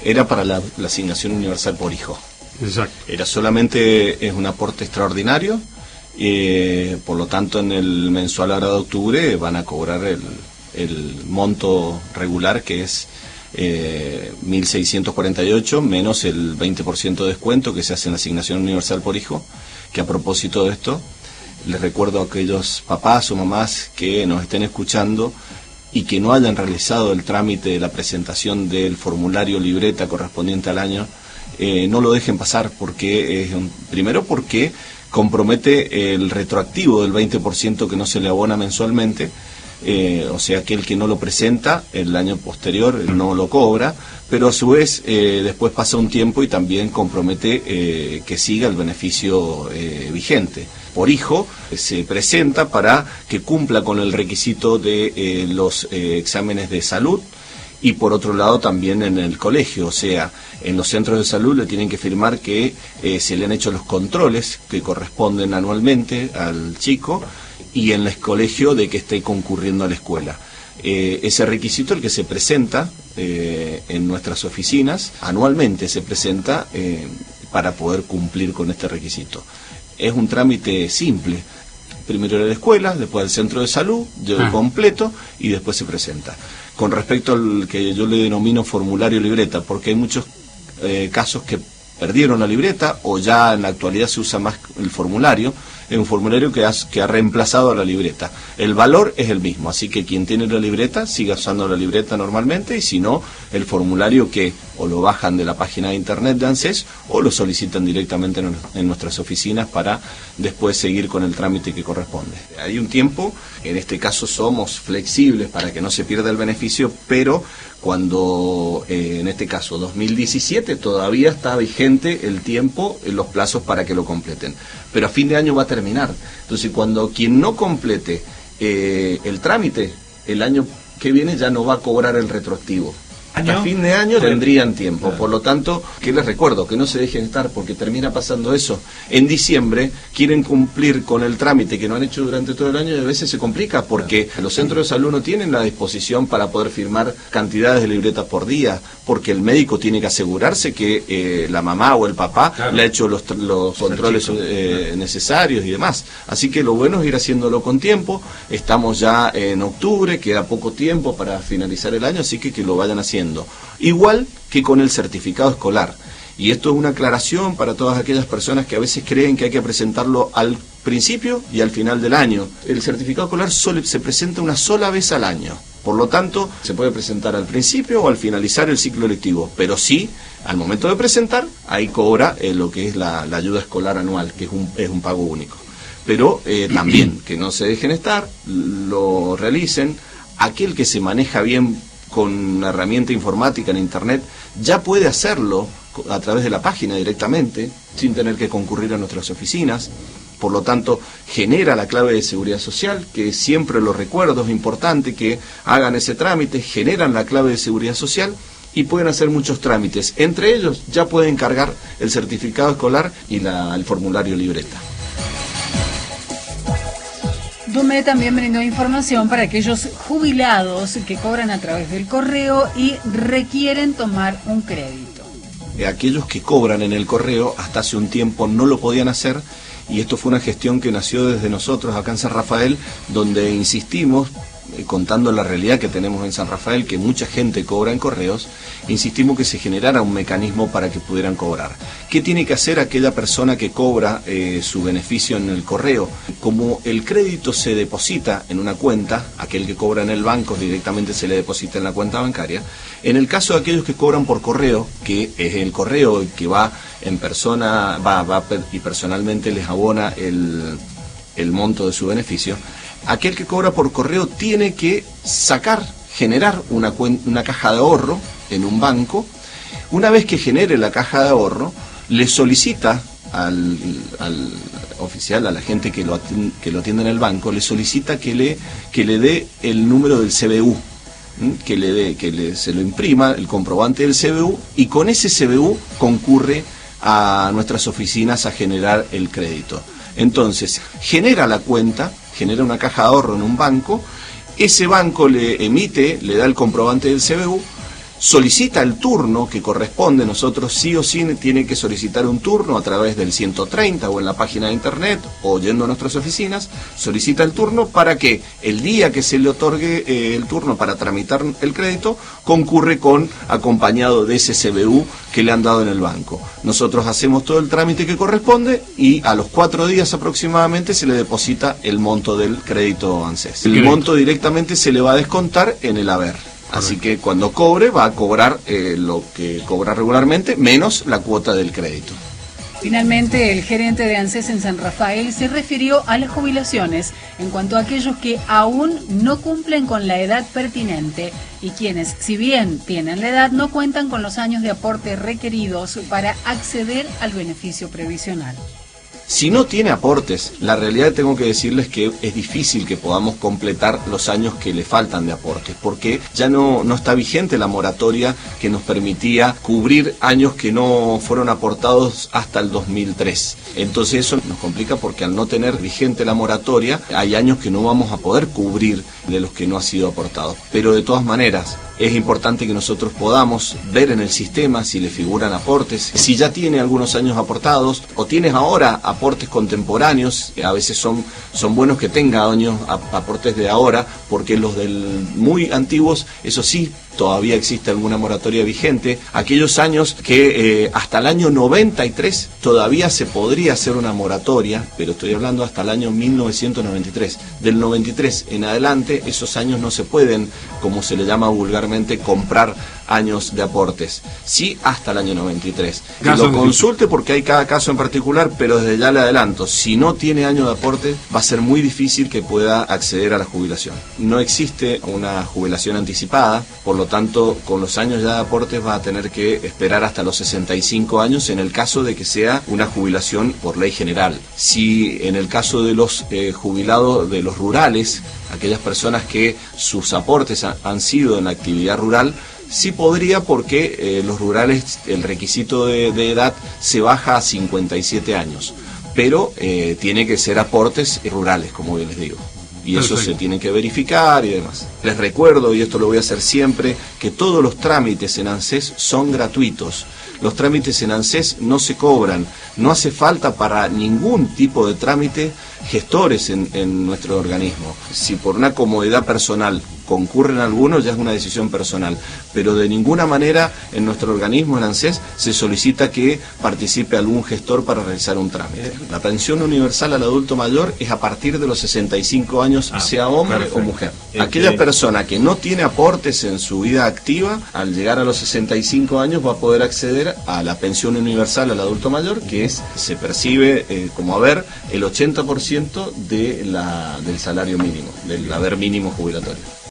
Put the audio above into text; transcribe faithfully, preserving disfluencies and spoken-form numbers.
era para la, la asignación universal por hijo. Exacto. Era solamente, es un aporte extraordinario, eh, por lo tanto en el mensual ahora de octubre van a cobrar el, el monto regular, que es eh, mil seiscientos cuarenta y ocho menos el veinte por ciento de descuento que se hace en la asignación universal por hijo, que a propósito de esto, les recuerdo a aquellos papás o mamás que nos estén escuchando y que no hayan realizado el trámite de la presentación del formulario libreta correspondiente al año, eh, no lo dejen pasar, porque es un, primero porque compromete el retroactivo del veinte por ciento que no se le abona mensualmente, eh, o sea que el que no lo presenta el año posterior no lo cobra, pero a su vez eh, después pasa un tiempo y también compromete eh, que siga el beneficio eh, vigente. Por hijo se presenta para que cumpla con el requisito de eh, los eh, exámenes de salud, y por otro lado también en el colegio, o sea, en los centros de salud le tienen que firmar que eh, se le han hecho los controles que corresponden anualmente al chico, y en el colegio de que esté concurriendo a la escuela. Eh, ese requisito, el que se presenta eh, en nuestras oficinas, anualmente se presenta eh, para poder cumplir con este requisito. Es un trámite simple. Primero a la escuela, después al centro de salud, lleva ah. completo, y después se presenta. Con respecto al que yo le denomino formulario libreta, porque hay muchos eh, casos que perdieron la libreta, o ya en la actualidad se usa más el formulario. Es un formulario que ha, que ha reemplazado a la libreta. El valor es el mismo, así que quien tiene la libreta siga usando la libreta normalmente, y si no, el formulario que o lo bajan de la página de internet de ANSES o lo solicitan directamente en, en nuestras oficinas para después seguir con el trámite que corresponde. Hay un tiempo, en este caso somos flexibles para que no se pierda el beneficio, pero cuando eh, en este caso dos mil diecisiete todavía está vigente el tiempo, en los plazos para que lo completen, pero a fin de año va a terminar. Entonces cuando quien no complete eh, el trámite el año que viene ya no va a cobrar el retroactivo. Hasta fin de año tendrían tiempo, por lo tanto, que les recuerdo, que no se dejen estar, porque termina pasando eso. En diciembre quieren cumplir con el trámite que no han hecho durante todo el año, y a veces se complica, porque los centros de salud no tienen la disposición para poder firmar cantidades de libretas por día, porque el médico tiene que asegurarse que eh, la mamá o el papá claro. le ha hecho los, los controles eh, necesarios y demás. Así que lo bueno es ir haciéndolo con tiempo. Estamos ya en octubre, queda poco tiempo para finalizar el año, así que que lo vayan haciendo. Igual que con el certificado escolar. Y esto es una aclaración para todas aquellas personas que a veces creen que hay que presentarlo al principio y al final del año. El certificado escolar solo se presenta una sola vez al año. Por lo tanto, se puede presentar al principio o al finalizar el ciclo lectivo. Pero sí, al momento de presentar, ahí cobra eh, lo que es la, la ayuda escolar anual, que es un, es un pago único. Pero eh, también, que no se dejen estar, lo realicen. Aquel que se maneja bien con una herramienta informática en internet, ya puede hacerlo a través de la página directamente, sin tener que concurrir a nuestras oficinas. Por lo tanto, genera la clave de seguridad social, que siempre lo recuerdo, es importante que hagan ese trámite, generan la clave de seguridad social y pueden hacer muchos trámites. Entre ellos, ya pueden cargar el certificado escolar y la, el formulario libreta. Dume también brindó información para aquellos jubilados que cobran a través del correo y requieren tomar un crédito. Aquellos que cobran en el correo hasta hace un tiempo no lo podían hacer, y esto fue una gestión que nació desde nosotros acá en San Rafael, donde insistimos, eh, contando la realidad que tenemos en San Rafael, que mucha gente cobra en correos, insistimos que se generara un mecanismo para que pudieran cobrar. ¿Qué tiene que hacer aquella persona que cobra eh, su beneficio en el correo? Como el crédito se deposita en una cuenta, aquel que cobra en el banco directamente se le deposita en la cuenta bancaria. En el caso de aquellos que cobran por correo, que es el correo que va en persona, va, va y personalmente les abona el, el monto de su beneficio, aquel que cobra por correo tiene que sacar, generar una, una caja de ahorro en un banco. Una vez que genere la caja de ahorro, le solicita al, al oficial, a la gente que lo, atiende, que lo atiende en el banco, le solicita que le, que le dé el número del C B U, que le dé, que le, se lo imprima el comprobante del C B U, y con ese C B U concurre a nuestras oficinas a generar el crédito. Entonces, genera la cuenta, genera una caja de ahorro en un banco, ese banco le emite, le da el comprobante del C B U, solicita el turno que corresponde. Nosotros sí o sí tiene que solicitar un turno a través del ciento treinta o en la página de internet o yendo a nuestras oficinas, solicita el turno para que el día que se le otorgue eh, el turno para tramitar el crédito, concurre con acompañado de ese C B U que le han dado en el banco. Nosotros hacemos todo el trámite que corresponde y a los cuatro días aproximadamente se le deposita el monto del crédito ANSES. El monto directamente se le va a descontar en el haber. Así que cuando cobre, va a cobrar eh, lo que cobra regularmente, menos la cuota del crédito. Finalmente, el gerente de ANSES en San Rafael se refirió a las jubilaciones en cuanto a aquellos que aún no cumplen con la edad pertinente y quienes, si bien tienen la edad, no cuentan con los años de aporte requeridos para acceder al beneficio previsional. Si no tiene aportes, la realidad tengo que decirles que es difícil que podamos completar los años que le faltan de aportes, porque ya no, no está vigente la moratoria que nos permitía cubrir años que no fueron aportados hasta el dos mil tres. Entonces eso nos complica porque al no tener vigente la moratoria, hay años que no vamos a poder cubrir de los que no ha sido aportado. Pero de todas maneras, es importante que nosotros podamos ver en el sistema si le figuran aportes, si ya tiene algunos años aportados o tienes ahora aportes contemporáneos. A veces son, son buenos que tenga años aportes de ahora, porque los del muy antiguos, eso sí, todavía existe alguna moratoria vigente. Aquellos años que eh, hasta el año noventa y tres todavía se podría hacer una moratoria, pero estoy hablando hasta el año mil novecientos noventa y tres. Del noventa y tres en adelante, esos años no se pueden, como se le llama vulgarmente, comprar años de aportes. Sí, hasta el año noventa y tres. Que lo consulte porque hay cada caso en particular, pero desde ya le adelanto, si no tiene año de aporte, va a ser muy difícil que pueda acceder a la jubilación. No existe una jubilación anticipada, por lo tanto, con los años ya de aportes va a tener que esperar hasta los sesenta y cinco años en el caso de que sea una jubilación por ley general. Si en el caso de los eh, jubilados de los rurales, aquellas personas que sus aportes ha, han sido en la actividad rural, sí podría, porque eh, los rurales, el requisito de, de edad se baja a cincuenta y siete años, pero eh, tiene que ser aportes rurales, como bien les digo. Y eso Perfecto. Se tiene que verificar y demás. Les recuerdo, y esto lo voy a hacer siempre, que todos los trámites en ANSES son gratuitos. Los trámites en ANSES no se cobran. No hace falta para ningún tipo de trámite gestores en, en nuestro organismo. Si por una comodidad personal concurren algunos, ya es una decisión personal, pero de ninguna manera en nuestro organismo, en ANSES, se solicita que participe algún gestor para realizar un trámite. La pensión universal al adulto mayor es a partir de los sesenta y cinco años, ah, sea hombre perfecto. O mujer. Aquella persona que no tiene aportes en su vida activa, al llegar a los sesenta y cinco años va a poder acceder a la pensión universal al adulto mayor, que es, se percibe eh, como haber el ochenta por ciento de la, del salario mínimo, del haber mínimo jubilatorio.